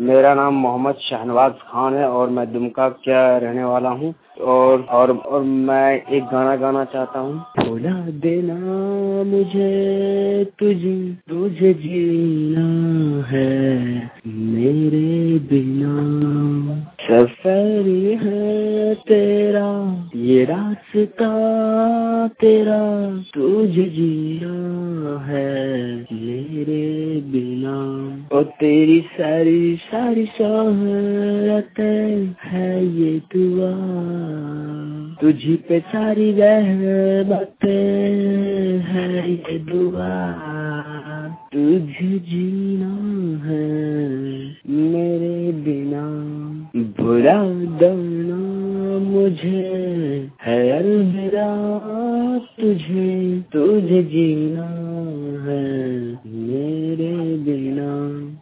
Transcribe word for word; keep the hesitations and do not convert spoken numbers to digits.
मेरा नाम मोहम्मद शहनवाज खान है और मैं दुमका का रहने वाला हूँ। और और और मैं एक गाना गाना चाहता हूँ। भुला देना मुझे तुझे तुझे जीना है मेरे बिना, सफर है तेरा ये रास्ता तेरा, तुझे जीना है मेरे बिना। ओ तेरी सारी सारी शोहरतें है ये दुआ, तुझी पे सारी रहमतें है ये दुआ, तुझे जीना है मेरे बिना। भुला देना मुझे है अलविदा तुझे तुझे जी